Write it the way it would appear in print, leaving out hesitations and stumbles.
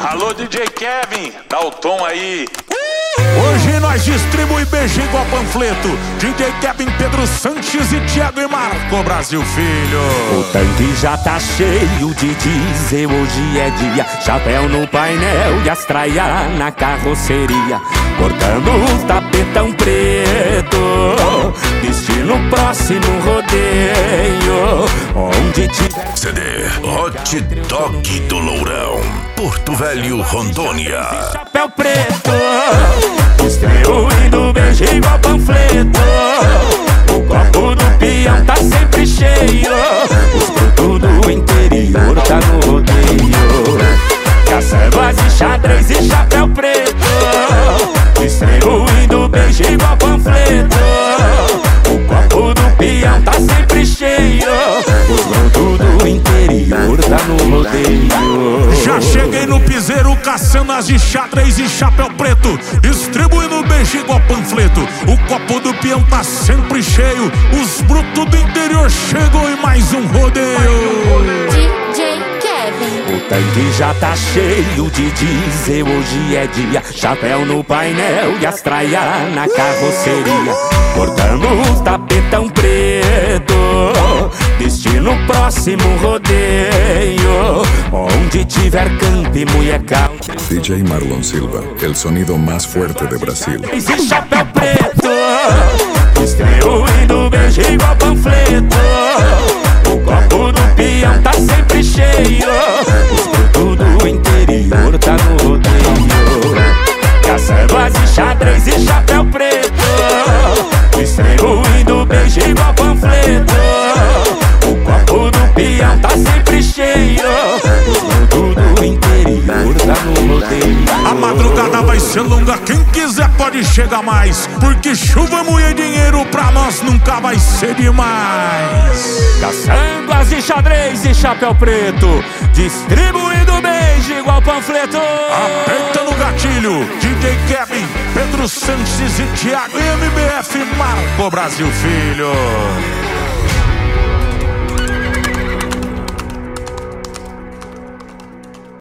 Alô, DJ Kevin, dá o tom aí. Hoje nós distribui beijo igual panfleto. DJ Kevin, Pedro Sanches e Thiago e Marco Brasil Filho. O tanque já tá cheio de diesel, hoje é dia. Chapéu no painel e as traia na carroceria. Cortando o tapetão preto, destino próximo rodeio. Onde tiver CD Hot Dog do Lourão, Porto Velho, Rondônia. Chapéu preto, distribuindo beijo igual panfleto. O copo do peão tá sempre cheio. Os frutos do interior tá no rodeio. Caçambas e xadrez e chapéu preto, distribuindo beijo igual panfleto. O copo do peão tá sempre cheio. Os frutos do interior tá no rodeio. Já cheguei no piseiro caçando as de xadrez e chapéu preto, distribuindo beijo igual panfleto. O copo do peão tá sempre cheio. Os brutos do interior chegam em mais um rodeio. DJ Kevin. O tanque já tá cheio de diesel, hoje é dia. Chapéu no painel e as traia na carroceria. Cortando o tapetão preto, destino próximo rodeio. Onde tiver campo e mulhercal. DJ Marlon Silva, el sonido más fuerte de Brasil. Esse chapéu preto, distribuindo beijo igual panfleto. O copo do peão tá sempre cheio. Os frutos do interior tá no rodeio. Caçambas e xadrez e chapéu preto, distribuindo beijo igual panfleto. O copo do peão tá sempre cheio. Os frutos do interior tá no rodeio. A madrugada vai ser longa, quem quiser pode chegar mais, porque chuva, mulher, dinheiro pra nós nunca vai ser demais. Caçambas e xadrez e chapéu preto, distribuindo beijo igual panfleto. Aperta no gatilho, DJ Kevin, Pedro Sanches e Thiago e MBF Marco Brasil Filho.